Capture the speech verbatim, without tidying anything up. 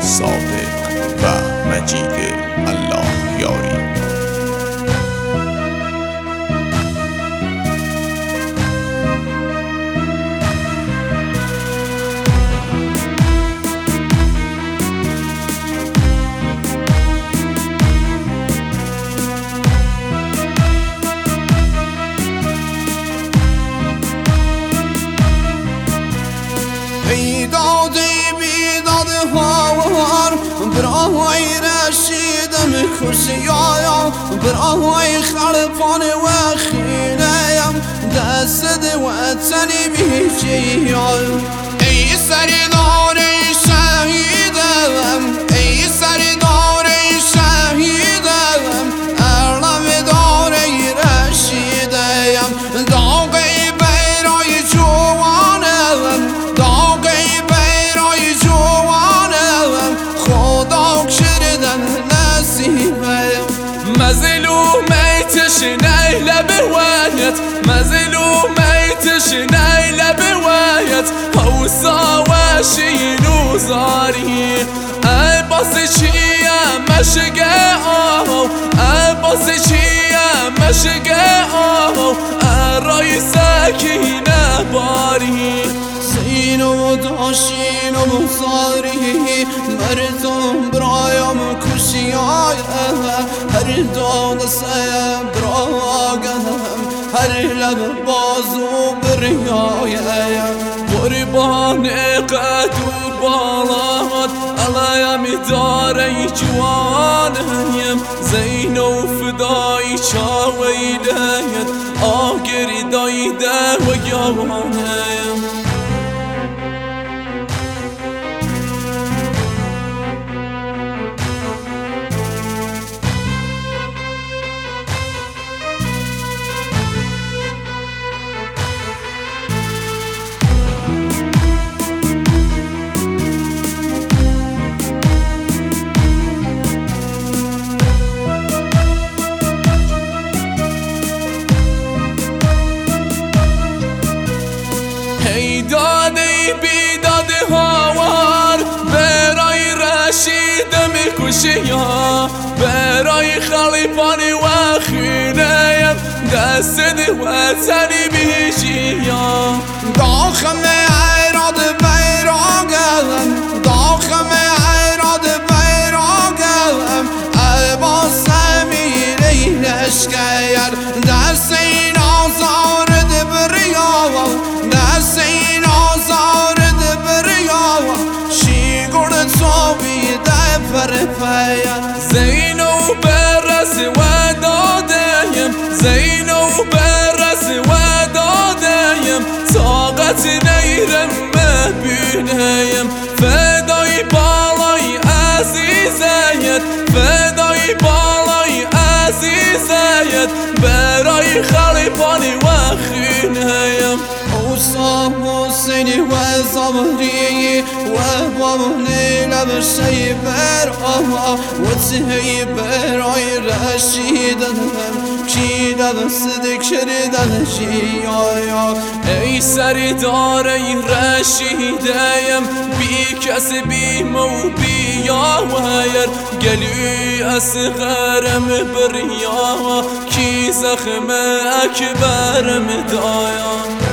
صادق و مجید الله یاری. بیداد بیداد هاوار برای رشیدم کشیایم برای خلفان و خینه‌ام دست وطنی بیجیایم. ای سردار شهیدم ای سردار شهیدم علم دار رشیدم داغ برای جوانم داغ برای جوانم خدا کردن نصیبم. مظلومیتش نیله بوایت مظلومیتش نیله بوایت حوصا و شین و زاری ای باسی چیم مشگه آهو ای باسی چیم مشگه آهو ارای سکینه باری سینو داشین و بزاری مردم برایم کشیای هر داد سیم برایم هر لب بازو بریایم قربان قد و بالات علایم داری جوانیم زین و فدای چاویدهیت آگری دایده و یوانیم. ای دادی بیداد هاوار برای رشیدم کشیا برای خلیفانی و خینه‌ام دست وطنی بیجیا. داخم ایراد بیراگم داخم ایراد بیراگم ای با سمیری لشکر دست این آزار دبریاوم دست این آزار دبریاوم شی گرد صابیده پرپیم. زینو برس و دادیم زینو برس و دادیم طاقت نیرم مبینیم فدای بالای عزیزیت فدای بالای عزیزیت برای خلیفانی و خینه‌ام. موسا حسینی و زمری و بابنی لب شیبر آها و تهی برای رشیدن کی لب صدق کردن جیایا. ای سردار ای رشیدیم بی کس بی مو بیا ویر گلی اصغرم بریا کی زخم اکبرم دایا.